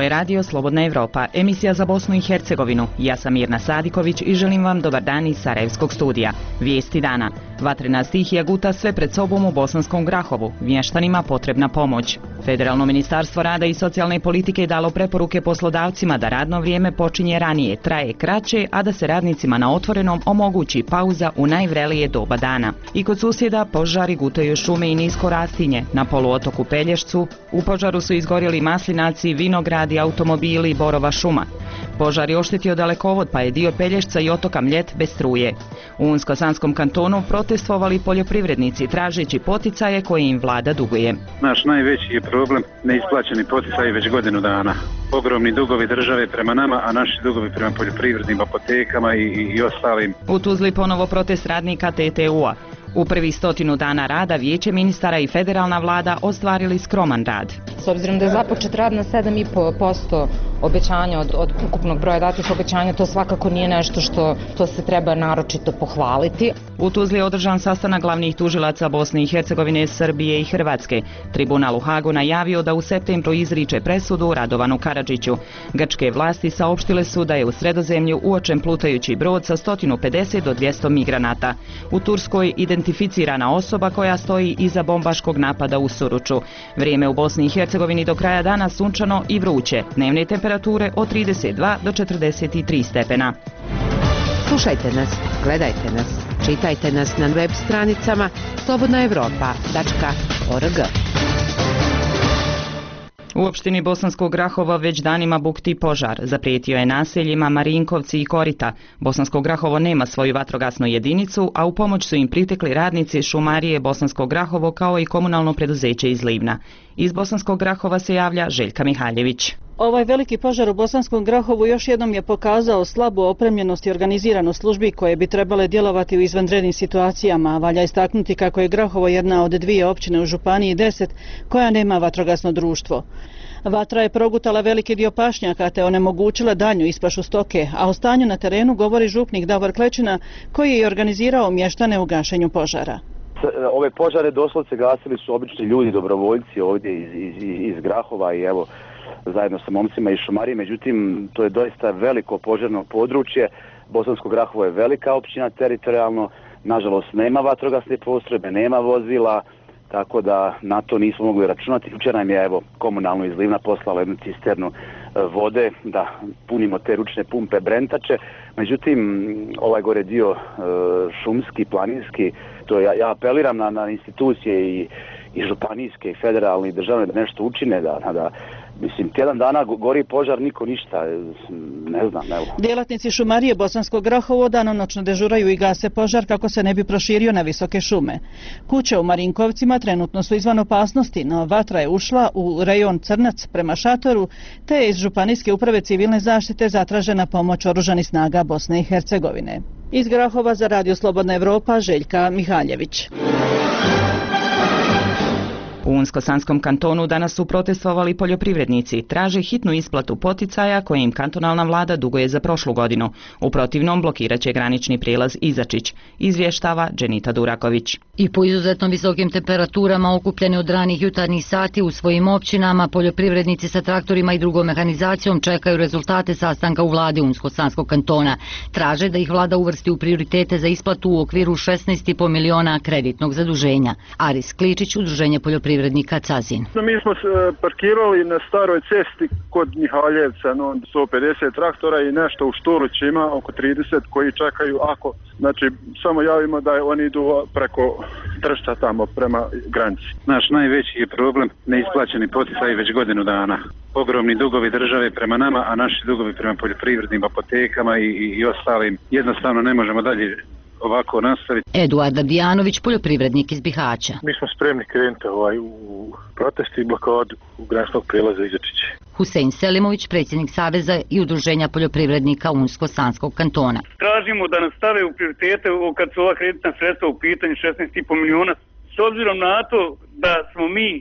Radio Slobodna Evropa, emisija za Bosnu i Hercegovinu. Ja sam Mirna Sadiković i želim vam dobar dan iz Sarajevskog studija. Vijesti dana. Vatrena stihija guta sve pred sobom u Bosanskom Grahovu. Mještanima potrebna pomoć. Federalno ministarstvo rada i socijalne politike je dalo preporuke poslodavcima da radno vrijeme počinje ranije, traje kraće, a da se radnicima na otvorenom omogući pauza u najvrelije doba dana. I kod susjeda požari gutaju šume i nisko rastinje. Na poluotoku Pelješcu u požaru su izgorjeli maslinaci, vinogradi, automobili i borova šuma. Požar je oštetio dalekovod, pa je dio Pelješca i otoka Mljet bez struje. U Unsko-Sanskom kantonu protestovali poljoprivrednici tražeći poticaje koje im vlada duguje. Naš najveći je problem neisplaćeni poticaji već godinu dana. Ogromni dugovi države prema nama, a naši dugovi prema poljoprivrednim apotekama i ostalim. U Tuzli ponovo protest radnika TTU-a. U prvih 100 dana rada Vijeće ministara i federalna vlada ostvarili skroman rad. S obzirom da je započet rad na 7,5% obećanja od ukupnog broja datih obećanja, to svakako nije nešto što se treba naročito pohvaliti. U Tuzli je održan sastanak glavnih tužilaca Bosne i Hercegovine, Srbije i Hrvatske. Tribunal u Hagu najavio da u septembru izriče presudu Radovanu Karadžiću. Grčke vlasti saopštile su da je u Sredozemlju uočen plutajući brod sa 150 do 200 migranata. U Turskoj identificirana osoba koja stoji iza bombaškog napada u Suruču. Vrijeme u Bosni i Hercegovini do kraja dana sunčano i vruće. Dnevne temperature od 32 do 43 stepena. Slušajte nas, gledajte nas, čitajte nas na web stranicama slobodnaevropa.org. U opštini Bosanskog Grahova već danima bukti požar. Zaprijetio je naseljima Marinkovci i Korita. Bosansko Grahovo nema svoju vatrogasnu jedinicu, a u pomoć su im pritekli radnici šumarije Bosanskog Grahovo kao i komunalno preduzeće iz Livna. Iz Bosanskog Grahova se javlja Željka Mihaljević. Ovaj veliki požar u Bosanskom Grahovu još jednom je pokazao slabu opremljenost i organiziranost službi koje bi trebale djelovati u izvanrednim situacijama. Valja istaknuti kako je Grahovo jedna od 2 općine u Županiji 10 koja nema vatrogasno društvo. Vatra je progutala veliki dio pašnjaka te onemogućila daljnju ispašu stoke, a o stanju na terenu govori župnik Davor Klečina koji je organizirao mještane u gašenju požara. Ove požare doslovce gasili su obični ljudi, dobrovoljci ovdje iz Grahova i evo zajedno sa momcima iz šumarije, međutim to je doista veliko požarno područje. Bosansko Grahovo je velika općina teritorijalno, nažalost nema vatrogasne postrojbe, nema vozila, tako da na to nismo mogli računati. Jučer nam je komunalno iz Livna poslala jednu cisternu vode da punimo te ručne pumpe Brentače, međutim ovaj gore dio šumski, planinski, to ja apeliram na institucije i županijske i federalne i državne da nešto učine, da mislim, tjedan dana gori požar, niko ništa, ne znam, evo. Djelatnici šumarije Bosanskog Grahovo danonoćno dežuraju i gase požar kako se ne bi proširio na visoke šume. Kuće u Marinkovcima trenutno su izvan opasnosti, no vatra je ušla u rejon Crnac prema šatoru, te je iz Županijske uprave civilne zaštite zatražena pomoć oružanih snaga Bosne i Hercegovine. Iz Grahova za Radio Slobodna Evropa, Željka Mihaljević. U Unsko-Sanskom kantonu danas su protestovali poljoprivrednici, traže hitnu isplatu poticaja koje im kantonalna vlada duguje za prošlu godinu. U protivnom blokirat će granični prijelaz Izačić, izvještava Dženita Duraković. I po izuzetno visokim temperaturama okupljeni od ranih jutarnjih sati u svojim općinama, poljoprivrednici sa traktorima i drugom mehanizacijom čekaju rezultate sastanka u vladi Unsko-Sanskog kantona. Traže da ih vlada uvrsti u prioritete za isplatu u okviru 16,5 miliona kreditnog zaduženja. Aris Kličić, Udruženje poljoprivrednika Cazin. Mi smo parkirali na staroj cesti kod Mihaljevca, 150 traktora i nešto u Šturuć ima oko 30 koji čekaju ako, znači samo javimo da oni idu preko Tršca tamo prema granici. Naš najveći je problem neisplaćeni poticaji već godinu dana. Ogromni dugovi države prema nama, a naši dugovi prema poljoprivrednim apotekama i ostalim. Jednostavno ne možemo dalje ovako nastaviti. Eduard Adijanović, poljoprivrednik iz Bihaća. Mi smo spremni krenuti u protesti i blokadu u graničnog prijelaza Izačić. Husein Selimović, predsjednik Saveza i Udruženja poljoprivrednika Unsko-Sanskog kantona. Tražimo da nas stave u prioritete kad su ova kreditna sredstva u pitanju 16,5 miliona. S obzirom na to da smo mi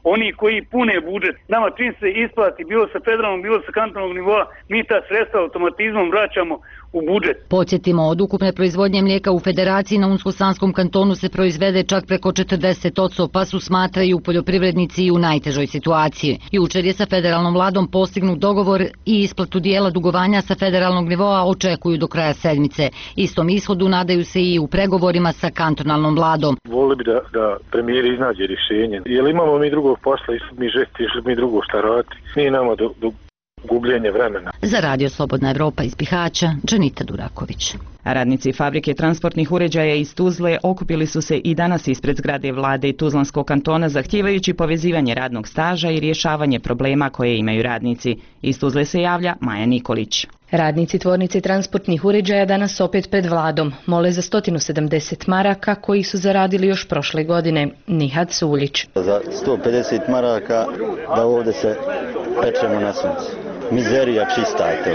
oni koji pune budžet. Nama čim se isplati, bilo sa federalnog, bilo sa kantonalnog nivoa, mi ta sredstva automatizmom vraćamo u budžet. Podsjetimo, od ukupne proizvodnje mlijeka u Federaciji na Unsko-Sanskom kantonu se proizvede čak preko 40%, pa su, smatraju poljoprivrednici, i u najtežoj situaciji. Jučer je sa federalnom vladom postignut dogovor i isplatu dijela dugovanja sa federalnog nivoa očekuju do kraja sedmice. Istom ishodu nadaju se i u pregovorima sa kantonalnom vladom. Volili bi da premijer iznađe rješenje. Jer imamo mi drugog posla, išli mi žeti, išli mi drugo šta raditi. Nije nama do gubljenje vremena. Za Radio Slobodna Evropa iz Bihaća, Džanita Duraković. Radnici fabrike transportnih uređaja iz Tuzle okupili su se i danas ispred zgrade vlade i Tuzlanskog kantona zahtijevajući povezivanje radnog staža i rješavanje problema koje imaju radnici. Iz Tuzle se javlja Maja Nikolić. Radnici tvornice transportnih uređaja danas opet pred vladom mole za 170 maraka koji su zaradili još prošle godine. Nihad Suljić. Za 150 maraka da ovdje se pečemo na suncu. Mizerija čista je to.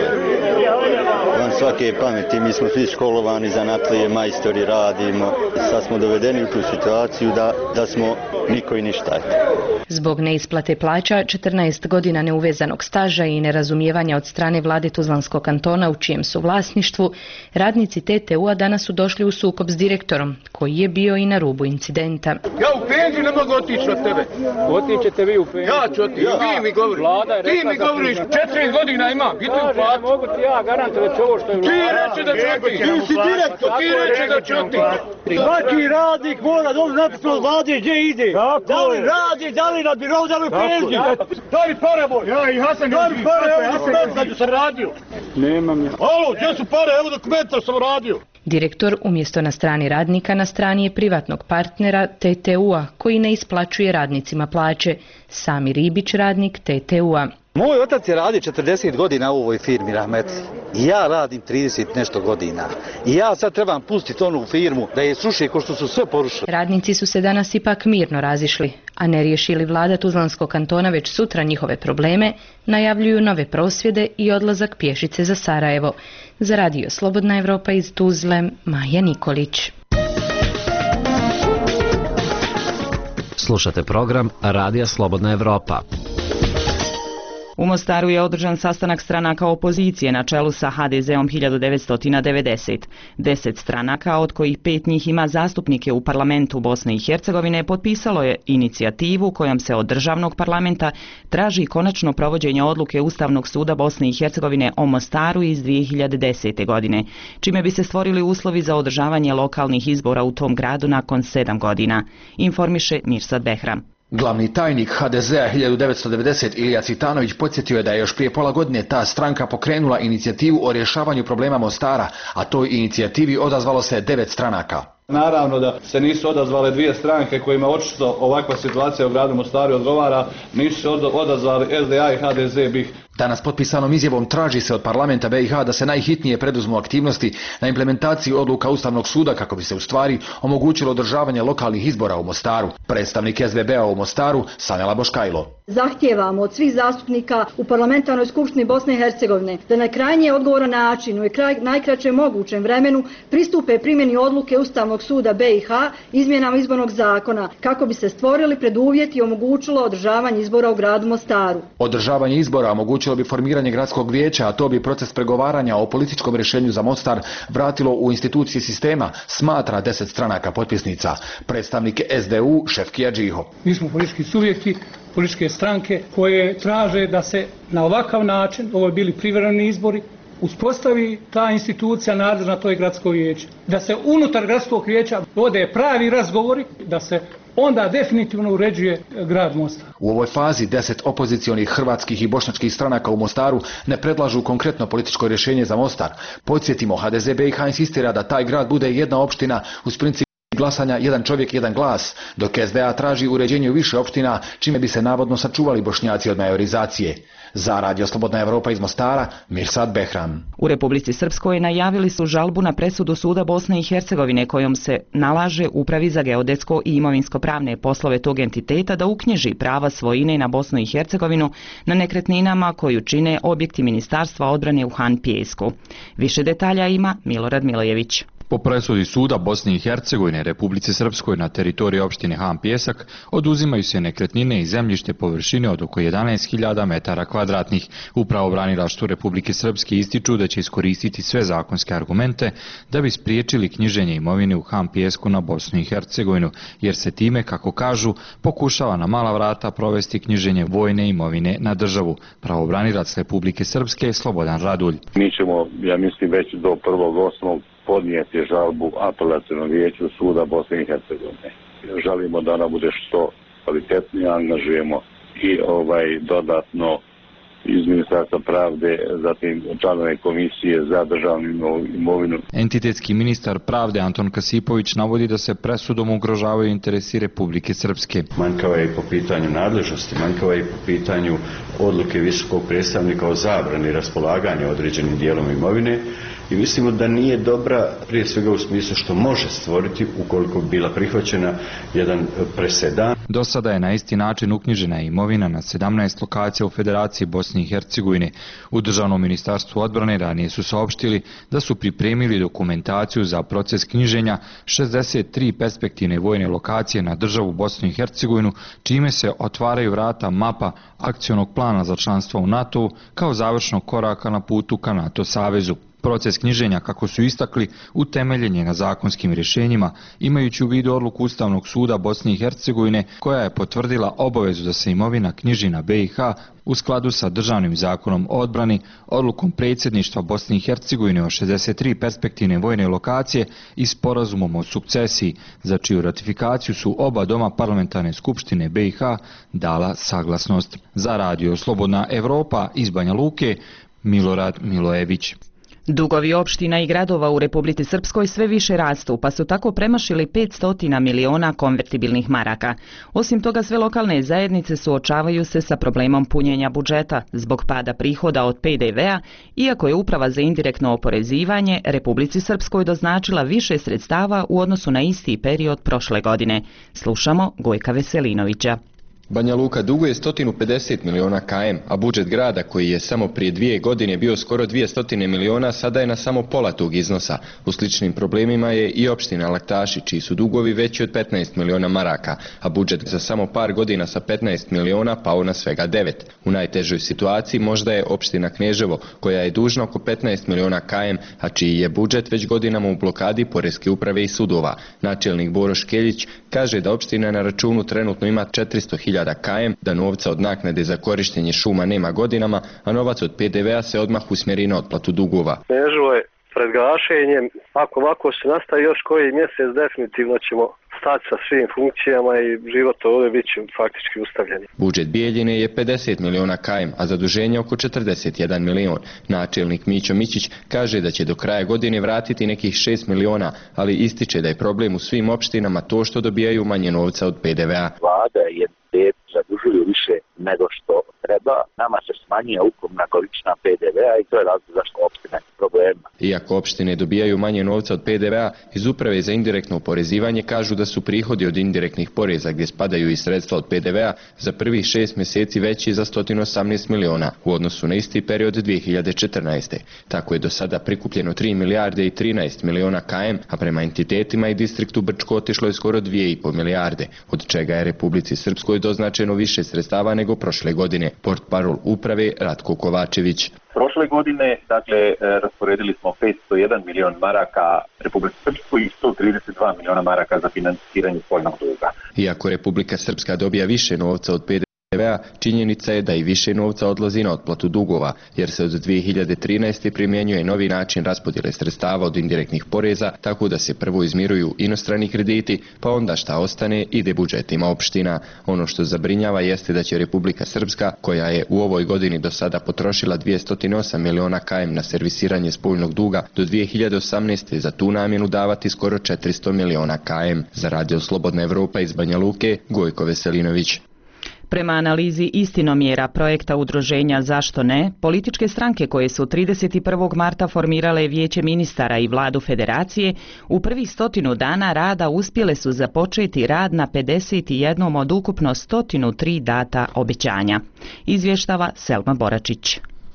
Van svake pameti, mi smo svi školovani, zanatlije, majstori, radimo. Sad smo dovedeni u tu situaciju da smo niko i ništa. Zbog neisplate plaća, 14 godina neuvezanog staža i nerazumijevanja od strane vlade Tuzlanskog kantona u čijem su vlasništvu, radnici TTU-a danas su došli u sukob s direktorom, koji je bio i na rubu incidenta. Ja u penziju ne mogu otići od tebe. Otićete vi u penziju. Ja ću otići. Ti mi govoriš. Ti mi govoriš. 4 godina imam. Biti u platu. Mogu ti ja garantovati ovo što je vlada. Ti reći da ću otići. Ti si direktor. Ti reći da ću otići. Svaki radnik mora dobro napisati od vlade gdje ide. Da li radi, da li na birou, da li u penziju. Daj mi pare, boj. Ja i Hasan. Daj mi pare, evo dokumenta da sam radio. Nemam ja. Alo, gdje su pare, evo dokumenta sam radio. Direktor umjesto na strani radnika na strani je privatnog partnera TTU-a koji ne isplaćuje radnicima plaće. Sami Ribić, radnik TTU-a. Moj otac je radi 40 godina u ovoj firmi, rahmetli. I ja radim 30 nešto godina. I ja sad trebam pustiti onu firmu da je sruši ko što su sve porušili. Radnici su se danas ipak mirno razišli, a ne riješili vlada Tuzlanskog kantona već sutra njihove probleme, najavljuju nove prosvjede i odlazak pješice za Sarajevo. Za Radio Slobodna Evropa iz Tuzle, Maja Nikolić. Slušate program Radija Slobodna Evropa. U Mostaru je održan sastanak stranaka opozicije na čelu sa HDZ-om 1990. 10 stranaka, od kojih 5 njih ima zastupnike u parlamentu Bosne i Hercegovine, potpisalo je inicijativu kojom se od državnog parlamenta traži konačno provođenje odluke Ustavnog suda Bosne i Hercegovine o Mostaru iz 2010. godine, čime bi se stvorili uslovi za održavanje lokalnih izbora u tom gradu nakon 7 godina, informiše Mirsad Behram. Glavni tajnik HDZ-a 1990 Ilija Cvitanović podsjetio je da je još prije pola godine ta stranka pokrenula inicijativu o rješavanju problema Mostara, a toj inicijativi odazvalo se 9 stranaka. Naravno da se nisu odazvale dvije stranke kojima očito ovakva situacija u gradu Mostaru odgovara, nisu se odazvali SDA i HDZ BiH. Danas potpisanom izjavom traži se od parlamenta BiH da se najhitnije preduzmu aktivnosti na implementaciji odluka Ustavnog suda kako bi se u stvari omogućilo održavanje lokalnih izbora u Mostaru. Predstavnik SBB-a u Mostaru, Sanela Boškajlo. Zahtijevamo od svih zastupnika u Parlamentarnoj skupštini Bosne i Hercegovine da na krajnje odgovoran način u najkraćem mogućem vremenu pristupe primjeni odluke Ustavnog suda BiH izmjenama izbornog zakona kako bi se stvorili preduvjeti i omogućilo održavanje izbora u gradu Mostaru. Održavanje izbora omogućilo bi formiranje gradskog vijeća, a to bi proces pregovaranja o političkom rješenju za Mostar vratilo u institucije sistema, smatra 10 stranaka potpisnica. Predstavnik SDU Šefkija Džiho. Mi smo politički subjekti, političke stranke koje traže da se na ovakav način, ovo je bili privremeni izbori, uspostavi ta institucija nadležna, to je gradsko vijeće. Da se unutar gradskog vijeća vode pravi razgovori, da se onda definitivno uređuje grad Mostar. U ovoj fazi 10 opozicionih hrvatskih i bošnjačkih stranaka u Mostaru ne predlažu konkretno političko rješenje za Mostar. Podsjetimo, HDZ BiH insistira da taj grad bude jedna opština uz princip glasanja jedan čovjek, jedan glas, dok SDA traži uređenje u više opština, čime bi se navodno sačuvali Bošnjaci od majorizacije. Za Radio Slobodna Evropa iz Mostara, Mirsad Behram. U Republici Srpskoj najavili su žalbu na presudu Suda Bosne i Hercegovine kojom se nalaže Upravi za geodetsko i imovinsko-pravne poslove tog entiteta da uknjiži prava svojine na Bosnu i Hercegovinu na nekretninama koju čine objekti Ministarstva odbrane u Han Pijesku. Više detalja ima Milorad Milojević. Po presudi suda Bosne i Hercegovine Republici Srpskoj na teritoriji opštine Han Pjesak oduzimaju se nekretnine i zemljište površine od oko 11.000 metara kvadratnih. U pravobranilaštvu Republike Srpske ističu da će iskoristiti sve zakonske argumente da bi spriječili knjiženje imovine u Han Pjesku na Bosnu i Hercegovinu, jer se time, kako kažu, pokušava na mala vrata provesti knjiženje vojne imovine na državu. Pravobranilac Republike Srpske Slobodan Radulj. Mi ćemo, ja mislim, već do 1.8. podnijeti žalbu apelacionom vijeću suda Bosne i Hercegovine. Želimo da ona bude što kvalitetnije, angažujemo i dodatno iz Ministarstva pravde, zatim članove komisije za državnu imovinu. Entitetski ministar pravde Anton Kasipović navodi da se presudom ugrožavaju interesi Republike Srpske. Manjkava je i po pitanju nadležnosti, manjkava je i po pitanju odluke visokog predstavnika o zabrani raspolaganja određenim dijelom imovine i mislimo da nije dobra, prije svega u smislu što može stvoriti, ukoliko bi bila prihvaćena, jedan presedan. Do sada je na isti način uknjižena imovina na 17 lokacija u Federaciji Bosne i Hercegovine. U Državnom ministarstvu odbrane ranije su saopštili da su pripremili dokumentaciju za proces knjiženja 63 perspektivne vojne lokacije na državu Bosnu i Hercegovinu, čime se otvaraju vrata mapa akcionog plana za članstvo u NATO kao završnog koraka na putu ka NATO savezu. Proces knjiženja, kako su istakli, utemeljen je na zakonskim rješenjima, imajući u vidu odluku Ustavnog suda Bosne i Hercegovine koja je potvrdila obavezu da se imovina knjiži na BiH u skladu sa državnim zakonom o odbrani, odlukom predsjedništva Bosne i Hercegovine o 63 perspektivne vojne lokacije i sporazumom o sukcesiji, za čiju ratifikaciju su oba doma parlamentarne skupštine BiH dala saglasnost. Za Radio Slobodna Evropa iz Banja Luke, Milorad Milojević. Dugovi opština i gradova u Republici Srpskoj sve više rastu, pa su tako premašili 500 miliona konvertibilnih maraka. Osim toga, sve lokalne zajednice suočavaju se sa problemom punjenja budžeta zbog pada prihoda od PDV-a, iako je Uprava za indirektno oporezivanje Republici Srpskoj doznačila više sredstava u odnosu na isti period prošle godine. Slušamo Gojka Veselinovića. Banja Luka duguje 150 miliona km, a budžet grada koji je samo prije 2 godine bio skoro 200 miliona, sada je na samo pola tog iznosa. U sličnim problemima je i opština Laktaši, čiji su dugovi veći od 15 miliona maraka, a budžet za samo par godina sa 15 miliona pao na svega 9. U najtežoj situaciji možda je opština Kneževo, koja je dužna oko 15 miliona km, a čiji je budžet već godinama u blokadi poreske uprave i sudova. Načelnik Boro Škeljić kaže da opština na računu trenutno ima 400.000 km, da novca od naknade za korištenje šuma nema godinama, a novac od PDV-a se odmah usmjeri na otplatu dugova. Kneževo je pred gašenjem, ako ovako se nastavi još koji mjesec, definitivno ćemo stati sa svim funkcijama i život ovdje bit će faktički ustavljeni. Budžet Bijeljine je 50 miliona km, a zaduženje oko 41 milion. Načelnik Mićo Mićić kaže da će do kraja godine vratiti nekih 6 miliona, ali ističe da je problem u svim opštinama to što dobijaju manje novca od PDV-a. Vlada je zadužuju više nego što treba, nama se smanjuje ukupna količina PDV-a i to je razlog zašto opštine problema. Iako opštine dobijaju manje novca od PDV-a, iz Uprave za indirektno oporezivanje kažu da su prihodi od indirektnih poreza, gdje spadaju i sredstva od PDV-a, za prvih 6 mjeseci veći za 118 miliona u odnosu na isti period 2014. Tako je do sada prikupljeno 3 milijarde i 13 miliona km, a prema entitetima i distriktu Brčko otišlo je skoro 2,5 milijarde, od čega je Republici Srpskoj doznačeno više sredstava nego prošle godine. Portparol uprave Ratko Kovačević. Prošle godine, rasporedili smo 501 milion maraka Republike Srpskoj i 132 miliona maraka za financiranje spoljnog duga. Iako Republika Srpska dobija više novca od PDV-a, činjenica je da i više novca odlazi na otplatu dugova, jer se od 2013. primjenjuje novi način raspodjele sredstava od indirektnih poreza, tako da se prvo izmiruju inostrani krediti, pa onda šta ostane ide budžetima opština. Ono što zabrinjava jeste da će Republika Srpska, koja je u ovoj godini do sada potrošila 208 miliona km na servisiranje spoljnog duga, do 2018. za tu namjenu davati skoro 400 miliona km. Za Radio Slobodna Evropa iz Banja Luke, Gojko Veselinović. Prema analizi istinomjera projekta udruženja Zašto ne, političke stranke koje su 31. marta formirale Vijeće ministara i vladu federacije, u prvih 100 dana rada uspjele su započeti rad na 51 od ukupno 103 data obećanja. Izvještava Selma Boračić.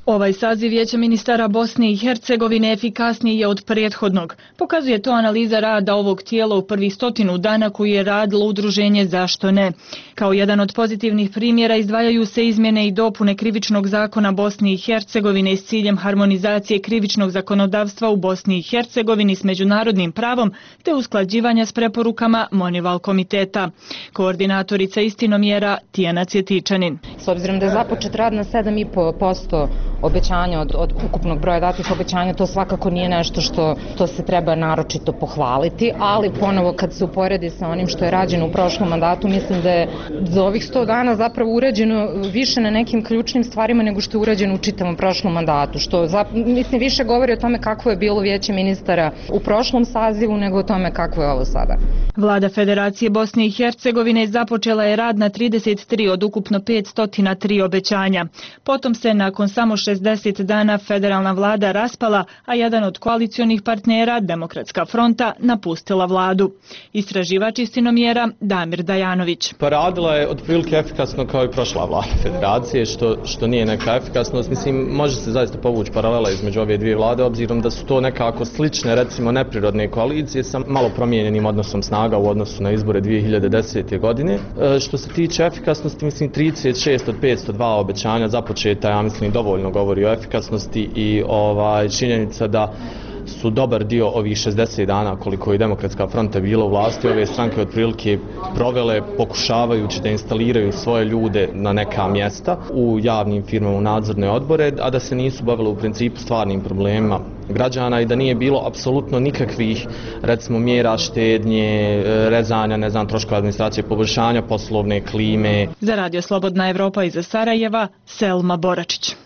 Ovaj saziv Vijeća ministara Bosne i Hercegovine efikasniji je od prethodnog. Pokazuje to analiza rada ovog tijela u prvih 100 dana koju je radilo udruženje Zašto ne. Kao jedan od pozitivnih primjera izdvajaju se izmjene i dopune krivičnog zakona Bosne i Hercegovine s ciljem harmonizacije krivičnog zakonodavstva u Bosni i Hercegovini s međunarodnim pravom te usklađivanja s preporukama Monival komiteta. Koordinatorica Istinomjera Tijana Cjetičanin. S obzirom da je započet rad na 7,5% obećanja od ukupnog broja datih obećanja, to svakako nije nešto što se treba naročito pohvaliti, ali ponovo kad se uporedi sa onim što je rađeno u prošlom mandatu, mislim da je za ovih 100 dana zapravo urađeno više na nekim ključnim stvarima nego što je urađeno u čitavom prošlom mandatu, što mislim više govori o tome kako je bilo Vijeće ministara u prošlom sazivu nego o tome kako je ovo sada. Vlada Federacije Bosne i Hercegovine započela je rad na 33 od ukupno 503 obećanja. Potom se nakon samo 60 dana federalna vlada raspala, a jedan od koalicionih partnera, Demokratska fronta, napustila vladu. Istraživač Istinomjera Damir Dajanović. Pa radila je otprilike efikasno kao i prošla vlada Federacije, što nije neka efikasnost. Mislim, može se zaista povući paralela između ove dvije vlade, obzirom da su to nekako slične, recimo neprirodne koalicije sa malo promijenjenim odnosom snaga u odnosu na izbore 2010. godine. Što se tiče efikasnosti, mislim 36 od 502 obećanja započeta, ja mislim dovoljno govori o efikasnosti i činjenica da su dobar dio ovih 60 dana koliko je Demokratska fronta bila u vlasti, ove stranke otprilike provele pokušavajući da instaliraju svoje ljude na neka mjesta u javnim firmama, u nadzorne odbore, a da se nisu bavile u principu stvarnim problemima građana i da nije bilo apsolutno nikakvih, recimo, mjera štednje, rezanja, troškova administracije, poboljšanja poslovne klime. Za Radio Slobodna Evropa iz Sarajeva, Selma Boračić.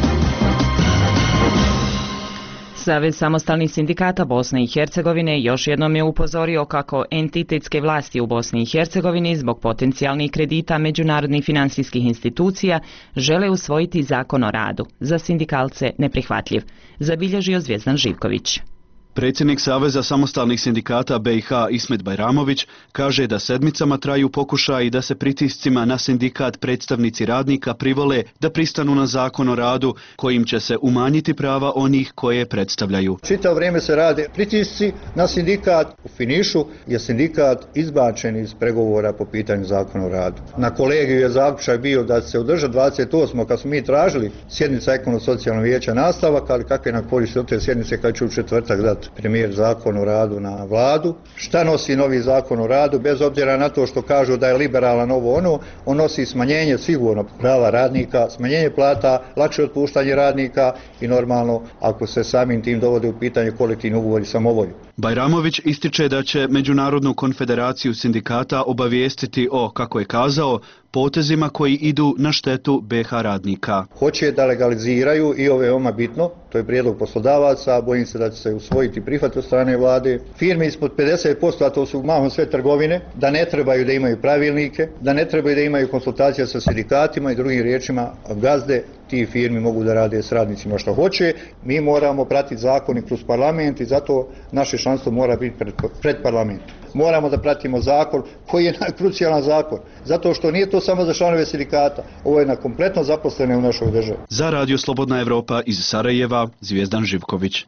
Savez samostalnih sindikata Bosne i Hercegovine još jednom je upozorio kako entitetske vlasti u Bosni i Hercegovini zbog potencijalnih kredita međunarodnih financijskih institucija žele usvojiti zakon o radu. Za sindikalce neprihvatljiv, zabilježio Zvijezdan Živković. Predsjednik Saveza samostalnih sindikata BiH Ismet Bajramović kaže da sedmicama traju pokušaji da se pritiscima na sindikat predstavnici radnika privole da pristanu na zakon o radu kojim će se umanjiti prava onih koje predstavljaju. Čitavo vrijeme se rade pritisci na sindikat. U finišu je sindikat izbačen iz pregovora po pitanju zakona o radu. Na kolegiju je zaključak bio da se održa 28. kad smo mi tražili sjednica ekonomsko-socijalnog vijeća nastavak, ali kakve nam koristi od te sjednice kad će u četvrtak dati premijer zakon o radu na vladu. Šta nosi novi zakon o radu? Bez obzira na to što kažu da je liberalan ovo ono, on nosi smanjenje sigurno prava radnika, smanjenje plata, lakše otpuštanje radnika i normalno ako se samim tim dovode u pitanje kolektivni ugovori samovolju. Bajramović ističe da će Međunarodnu konfederaciju sindikata obavijestiti o, kako je kazao, potezima koji idu na štetu BiH radnika. Hoće da legaliziraju i ovo je veoma bitno, to je prijedlog poslodavaca, bojim se da će se usvojiti prihvat od strane vlade. Firme ispod 50%, a to su mahom sve trgovine, da ne trebaju da imaju pravilnike, da ne trebaju da imaju konsultacije sa sindikatima i drugim riječima gazde ti firmi mogu da rade s radnicima što hoće. Mi moramo pratiti zakon i kroz parlament i zato naše članstvo mora biti pred parlamentom. Moramo da pratimo zakon koji je krucijalan zakon, zato što nije to samo za članove sindikata, ovo je na kompletno zaposlene u našoj državi. Za Radio Slobodna Evropa iz Sarajeva, Zvijezdan Živković.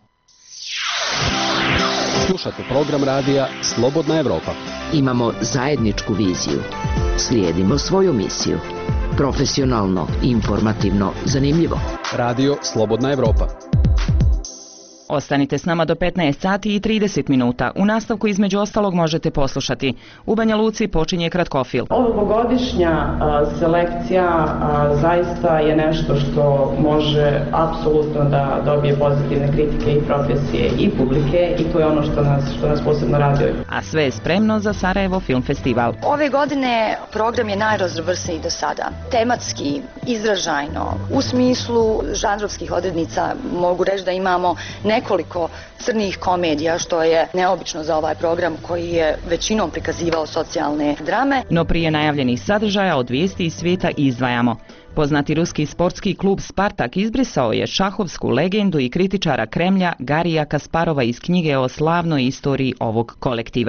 Slušate program radija Slobodna Evropa. Imamo zajedničku viziju. Slijedimo svoju misiju. Profesionalno, informativno, zanimljivo. Radio Slobodna Evropa. Ostanite s nama do 15 sati i 30 minuta. U nastavku između ostalog možete poslušati. U Banja Luci počinje kratkofil. Ovogodišnja selekcija zaista je nešto što može apsolutno da dobije pozitivne kritike i profesije i publike i to je ono što nas posebno raduje. A sve je spremno za Sarajevo Film Festival. Ove godine program je najraznovrsniji do sada. Tematski, izražajno, u smislu žanrovskih odrednica mogu reći da imamo nekoliko crnih komedija, što je neobično za ovaj program koji je većinom prikazivao socijalne drame. No prije najavljenih sadržaja od vijesti iz svijeta izdvajamo. Poznati ruski sportski klub Spartak izbrisao je šahovsku legendu i kritičara Kremlja Garija Kasparova iz knjige o slavnoj istoriji ovog kolektiva.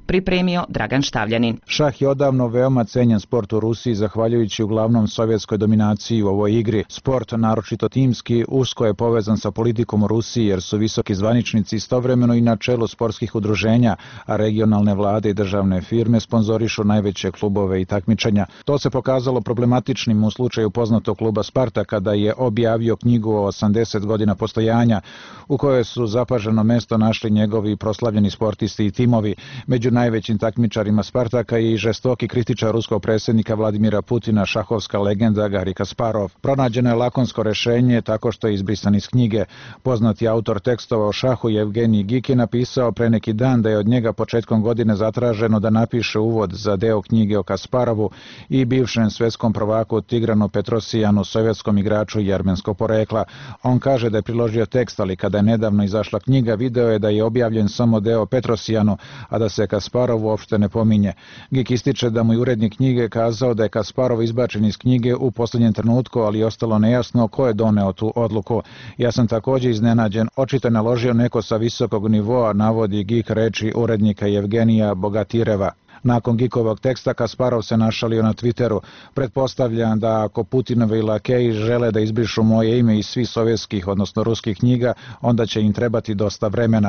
pripremio Dragan Štavljanin. Šah je odavno veoma cenjen sport u Rusiji zahvaljujući uglavnom sovjetskoj dominaciji u ovoj igri. Sport, naročito timski, usko je povezan sa politikom u Rusiji jer su visoki zvaničnici istovremeno i na čelu sportskih udruženja, a regionalne vlade i državne firme sponzorišu najveće klubove i takmičenja. To se pokazalo problematičnim u slučaju poznatog kluba Sparta kada je objavio knjigu o 80 godina postojanja u kojoj su zapaženo mesto našli njegovi proslavljeni sportisti i timovi. Među najvećim takmičarima Spartaka je i žestoki kritičar ruskog predsjednika Vladimira Putina, šahovska legenda Garri Kasparov. Pronađeno je lakonsko rešenje tako što je izbrisan iz knjige. Poznati autor tekstova o šahu Evgenij Giki napisao pre neki dan da je od njega početkom godine zatraženo da napiše uvod za deo knjige o Kasparovu i bivšem svjetskom prvaku Tigranu Petrosijanu, sovjetskom igraču i armenskog porekla. On kaže da je priložio tekst, ali kada je nedavno izašla knjiga, video je da je objavljen samo deo Petrosijanu, a da se Kasparov uopšte ne pominje. Gik ističe da mu je urednik knjige kazao da je Kasparov izbačen iz knjige u posljednjem trenutku, ali je ostalo nejasno ko je doneo tu odluku. Ja sam također iznenađen, očito je naložio neko sa visokog nivoa, navodi Gik reči urednika Evgenija Bogatireva. Nakon Gikovog teksta Kasparov se našalio na Twitteru. Pretpostavljam da ako Putinovi lakeji žele da izbrišu moje ime iz svih sovjetskih, odnosno ruskih knjiga, onda će im trebati dosta vremena.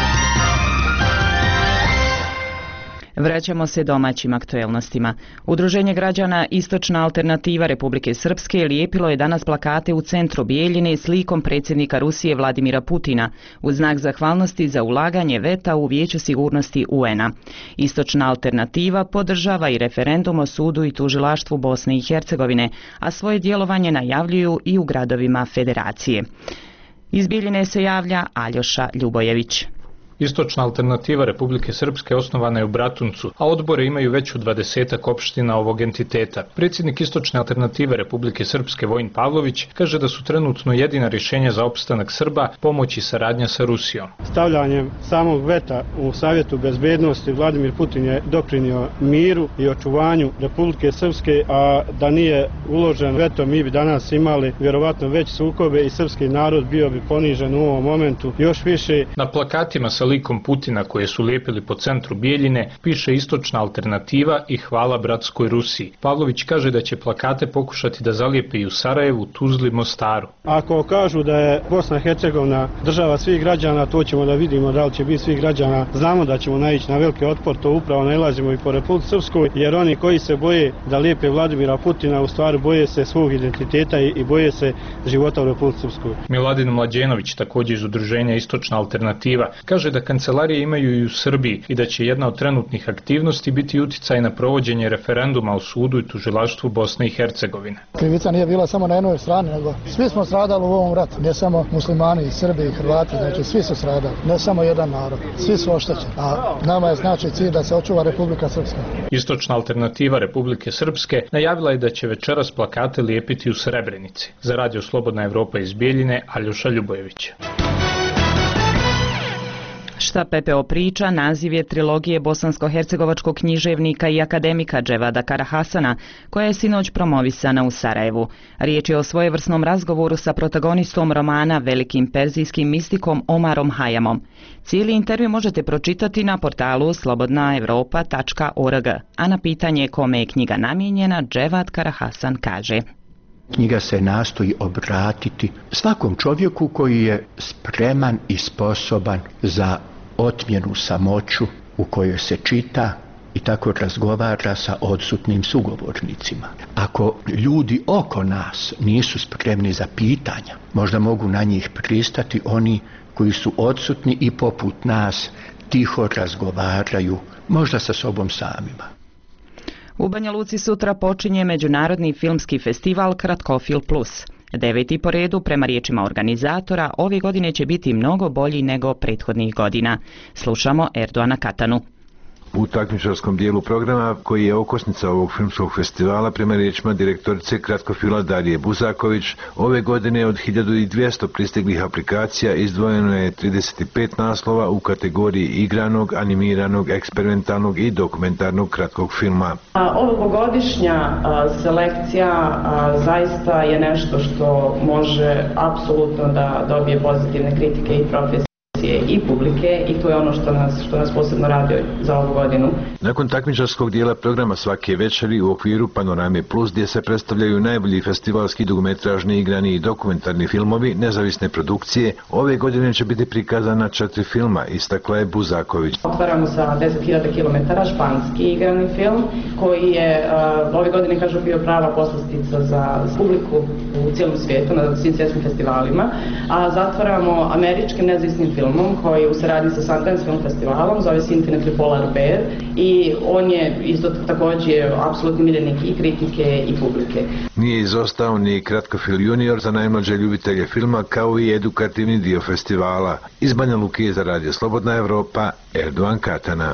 Vraćamo se domaćim aktuelnostima. Udruženje građana Istočna alternativa Republike Srpske lijepilo je danas plakate u centru Bijeljine s likom predsjednika Rusije Vladimira Putina u znak zahvalnosti za ulaganje veta u Vijeću sigurnosti UN-a. Istočna alternativa podržava i referendum o sudu i tužilaštvu Bosne i Hercegovine, a svoje djelovanje najavljuju i u gradovima Federacije. Iz Bijeljine se javlja Aljoša Ljubojević. Istočna alternativa Republike Srpske osnovana je u Bratuncu, a odbore imaju već u 20 opština ovog entiteta. Predsjednik Istočne alternative Republike Srpske Vojin Pavlović kaže da su trenutno jedina rješenja za opstanak Srba pomoć i saradnja sa Rusijom. Stavljanjem samog veta u Savjetu bezbednosti Vladimir Putin je doprinio miru i očuvanju Republike Srpske, a da nije uložen veto mi bi danas imali vjerovatno već sukobe i srpski narod bio bi ponižen u ovom momentu još više. Na plakatima sa likom Putina koje su lijepili po centru Bijeljine piše Istočna alternativa i hvala bratskoj Rusiji. Pavlović kaže da će plakate pokušati da zalijepe i u Sarajevu, Tuzli, Mostaru. Ako kažu da je Bosna i Hercegovina država svih građana, to ćemo da vidimo da li će biti svih građana. Znamo da ćemo naići na veliki otpor, to upravo nailazimo i po Republici Srpskoj, jer oni koji se boje da lijepe Vladimira Putina u stvari boje se svog identiteta i boje se života u Republici Srpskoj. Miladin Mlađenović, također iz udruženja Istočna alternativa, kaže da kancelarije imaju i u Srbiji i da će jedna od trenutnih aktivnosti biti uticaj na provođenje referenduma o sudu i tužilaštvu Bosne i Hercegovine. Krivica nije bila samo na jednoj strani, nego svi smo stradali u ovom ratu, ne samo muslimani i Srbi i Hrvati, znači svi su stradali, ne samo jedan narod, svi su oštećeni, a nama je znači cilj da se očuva Republika Srpska. Istočna alternativa Republike Srpske najavila je da će večeras plakate lijepiti u Srebrenici. Za Radio Slobodna Evropa iz Bijeljine, Aljoša Ljubojević. Šta PPO priča naziv je trilogije bosansko-hercegovačkog književnika i akademika Dževada Karahasana, koja je sinoć promovisana u Sarajevu. Riječ je o svojevrsnom razgovoru sa protagonistom romana velikim perzijskim mistikom Omarom Hayamom. Cijeli intervju možete pročitati na portalu slobodnaevropa.org, a na pitanje kome je knjiga namijenjena, Dževad Karahasan kaže: Knjiga se nastoji obratiti svakom čovjeku koji je spreman i sposoban za otmjenu samoću u kojoj se čita i tako razgovara sa odsutnim sugovornicima. Ako ljudi oko nas nisu spremni za pitanja, možda mogu na njih pristati oni koji su odsutni i poput nas tiho razgovaraju, možda sa sobom samima. U Banja Luci sutra počinje Međunarodni filmski festival Kratkofil Plus. 9. po redu, prema riječima organizatora, ove godine će biti mnogo bolji nego prethodnih godina. Slušamo Erdoana Katanu. U takmičarskom dijelu programa, koji je okosnica ovog filmskog festivala, prema riječima direktorice Kratkofila Darije Buzaković, ove godine od 1200 pristiglih aplikacija izdvojeno je 35 naslova u kategoriji igranog, animiranog, eksperimentalnog i dokumentarnog kratkog filma. Ovogodišnja selekcija zaista je nešto što može apsolutno da dobije pozitivne kritike i profesionalne i publike i to je ono što nas posebno raduje za ovu godinu. Nakon takmičarskog dijela programa svake večeri u okviru Panorame Plus, gdje se predstavljaju najbolji festivalski dugometražni, igrani i dokumentarni filmovi nezavisne produkcije, ove godine će biti prikazana 4 filma, istakla je Buzaković. Otvaramo sa 10.000 km španski igrani film koji je ove godine, kažu, bio prava poslastica za publiku u cijelom svijetu na svim svjetskim festivalima, a zatvaramo američkim nezavisnim filmom koji u saradnji sa Sundance Film Festivalom zove se Infinitely Polar Bear i on je isto također apsolutni miljenik i kritike i publike. Nije izostao ni Kratkofilm Junior za najmlađe ljubitelje filma, kao i edukativni dio festivala. Iz Banja Luke za Radio Slobodna Evropa, Erdovan Katana.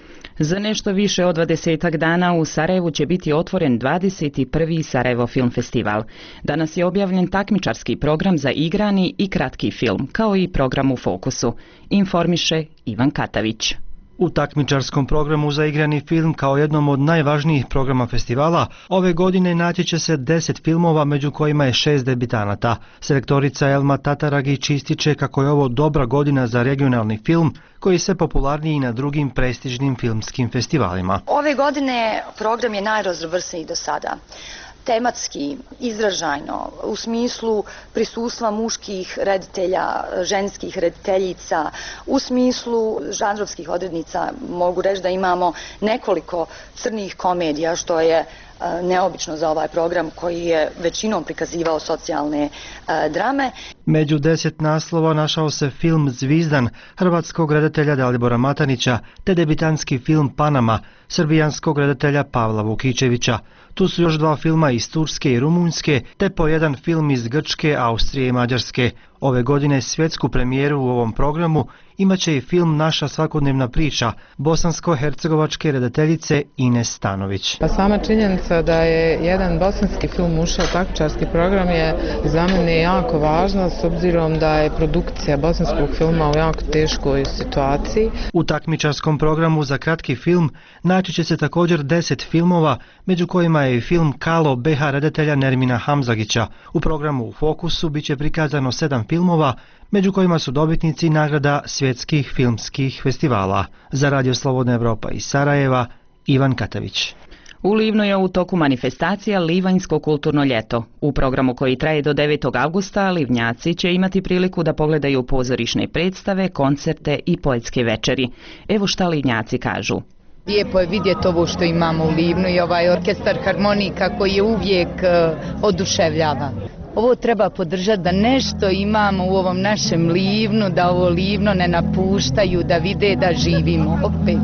Za nešto više od 20 dana u Sarajevu će biti otvoren 21. Sarajevo Film Festival. Danas je objavljen takmičarski program za igrani i kratki film, kao i program u fokusu. Informiše Ivan Katavić. U takmičarskom programu za igrani film kao jednom od najvažnijih programa festivala, ove godine naći će se 10 filmova, među kojima je 6 debitanata. Selektorica Elma Tataragić ističe kako je ovo dobra godina za regionalni film, koji se popularniji na drugim prestižnim filmskim festivalima. Ove godine program je najraznovrsniji do sada. Tematski, izražajno, u smislu prisustva muških reditelja, ženskih rediteljica, u smislu žanrovskih odrednica mogu reći da imamo nekoliko crnih komedija, što je neobično za ovaj program koji je većinom prikazivao socijalne drame. Među 10 naslova našao se film Zvizdan hrvatskog redatelja Dalibora Matanića te debitanski film Panama srbijanskog redatelja Pavla Vukičevića. Tu su još 2 filma iz Turske i Rumunjske te po jedan film iz Grčke, Austrije i Mađarske. Ove godine svjetsku premijeru u ovom programu imaće i film Naša svakodnevna priča bosansko-hercegovačke redateljice Ines Stanović. Pa sama činjenica da je jedan bosanski film ušao u takmičarski program je za mene jako važna, s obzirom da je produkcija bosanskog filma u jako teškoj situaciji. U takmičarskom programu za kratki film naći će se također 10 filmova, među kojima je i film Kalo BH redatelja Nermina Hamzagića. U programu u fokusu bit će prikazano 7 filmova, među kojima su dobitnici nagrada svjetskih filmskih festivala. Za Radio Slobodna Evropa iz Sarajeva, Ivan Katavić. U Livnu je u toku manifestacija Livanjsko kulturno ljeto. U programu koji traje do 9. avgusta, Livnjaci će imati priliku da pogledaju pozorišne predstave, koncerte i poetske večeri. Evo šta Livnjaci kažu. Lijepo je vidjeti ovo što imamo u Livnu i ovaj orkestar harmonika koji je uvijek oduševljava. Ovo treba podržati da nešto imamo u ovom našem Livnu, da ovo Livno ne napuštaju, da vide da živimo opet.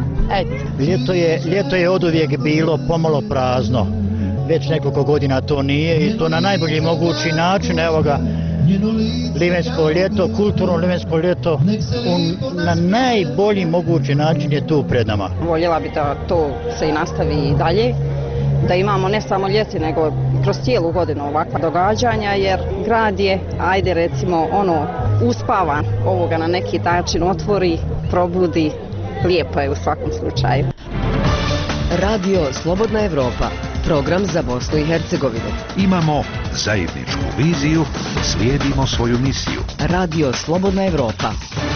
Ljeto je oduvijek bilo pomalo prazno. Već nekoliko godina to nije i to na najbolji mogući način. Evo ga, Livensko ljeto, kulturno Livensko ljeto, na najbolji mogući način je tu pred nama. Voljela bi da to se i nastavi i dalje, da imamo ne samo ljeti nego kroz cijelu godinu ovakva događanja, jer grad je, ajde recimo, uspavan, ovoga na neki način otvori, probudi, lijepo je u svakom slučaju. Radio Slobodna Evropa, program za Bosnu i Hercegovinu. Imamo zajedničku viziju, slijedimo svoju misiju. Radio Slobodna Evropa.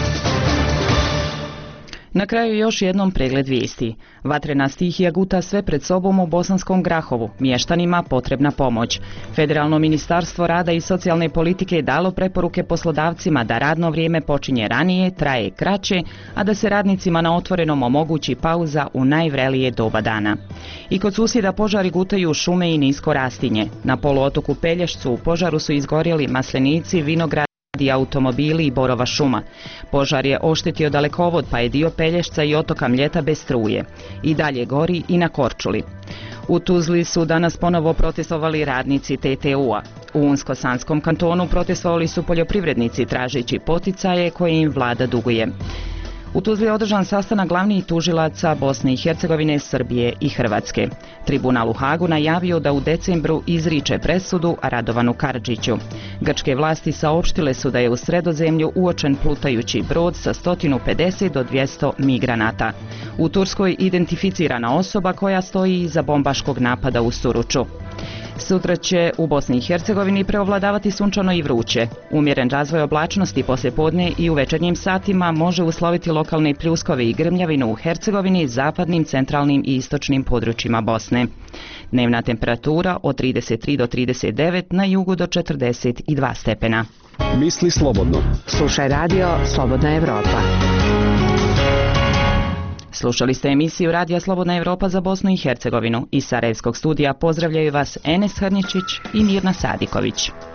Na kraju još jednom pregled vijesti. Vatrena stihija guta sve pred sobom u Bosanskom Grahovu. Mještanima potrebna pomoć. Federalno ministarstvo rada i socijalne politike je dalo preporuke poslodavcima da radno vrijeme počinje ranije, traje kraće, a da se radnicima na otvorenom omogući pauza u najvrelije doba dana. I kod susjeda požari gutaju šume i nisko rastinje. Na poluotoku Pelješcu u požaru su izgorjeli maslenici, vinograd i automobili i borova šuma. Požar je oštetio dalekovod, pa je dio Pelješca i otoka Mljeta bez struje. I dalje gori i na Korčuli. U Tuzli su danas ponovo protestovali radnici TTU-a. U Unsko-Sanskom kantonu protestovali su poljoprivrednici tražeći poticaje koje im vlada duguje. U Tuzli je održan sastanak glavnih tužilaca Bosne i Hercegovine, Srbije i Hrvatske. Tribunal u Hagu najavio da u decembru izriče presudu Radovanu Karadžiću. Grčke vlasti saopštile su da je u Sredozemlju uočen plutajući brod sa 150 do 200 migranata. U Turskoj identificirana osoba koja stoji iza bombaškog napada u Suruču. Sutra će u Bosni i Hercegovini preovladavati sunčano i vruće. Umjeren razvoj oblačnosti poslijepodne i u večernjim satima može usloviti lokalne pljuskove i grmljavinu u Hercegovini, zapadnim, centralnim i istočnim područjima Bosne. Dnevna temperatura od 33 do 39, na jugu do 42 stepena. Misli slobodno. Slušaj radio Slobodna Evropa. Slušali ste emisiju Radija Slobodna Evropa za Bosnu i Hercegovinu. Iz Sarajevskog studija pozdravljaju vas Enes Hrničić i Mirna Sadiković.